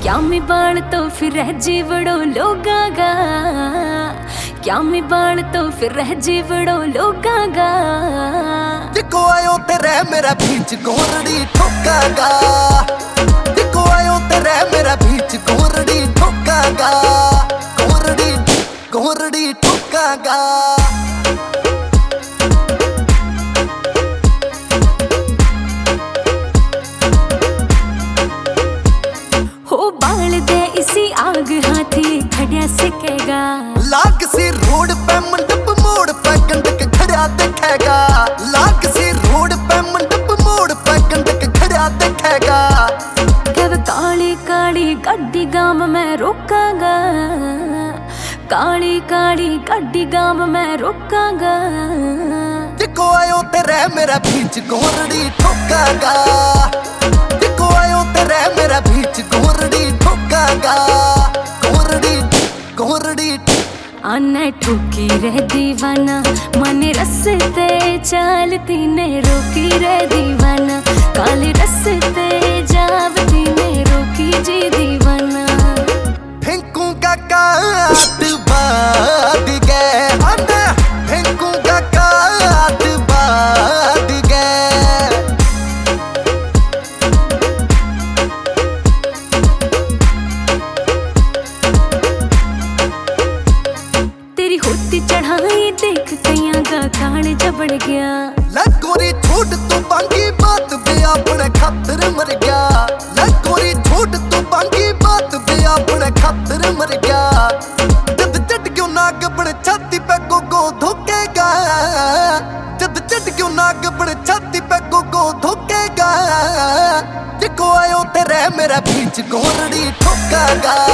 क्या मैं बाल तो फिर रह जीवड़ो लोगागा, क्या मैं बाल तो फिर रह जीवड़ो लोगागा। जिको आयो तेरे मेरा बीच गोरड़ी ठोकागा, जिको आयो तेरे मेरा बीच गोरड़ी ठोकागा, गोरड़ी गोरड़ी ठोकागा। हो बाल दे इसी आग हाथी खड़िया सिकेगा, लाग सी रोड पे मंडप मोड़ पे गंडक खड़ा दिखेगा, लाग सी रोड पे मंडप मोड़ पे गंडक खड़ा दिखेगा। कब काली काली गड्डी गाम में रोकागा, काली काली गड्डी गाम में रोकागा। जिको आयो तेरे मेरा बीच गोरड़ी ठोकागा, जिको आयो तेरे मेरा बीच गोरड़ी ठोकागा, गोरड़ी गोरड़ी। आना ठोकी रे दीवाना मन रस्ते चलती ने रोकी रे दीवाना, काले रस्ते जावती ने रोकी जी दीवाना। फेंकूंगा काट बाद गए अन्ना, फेंकूंगा काट बाद गए। तेरी होती चढ़ाई देख कईयां का कान जबड़ गया, लकोरी झूठ तू बांगी बात बे अपने खातर मर गया, लकोरी झूठ तू बांगी बात बे अपने खातर मर गया। जद चढ़ क्यों नाग बन छाती पे गोगो धोकेगा, जद चढ़ क्यों नाग बन छाती पे गोगो धोकेगा। जिको आयो तेरे मेरा बीच गोरड़ी ठोकागा,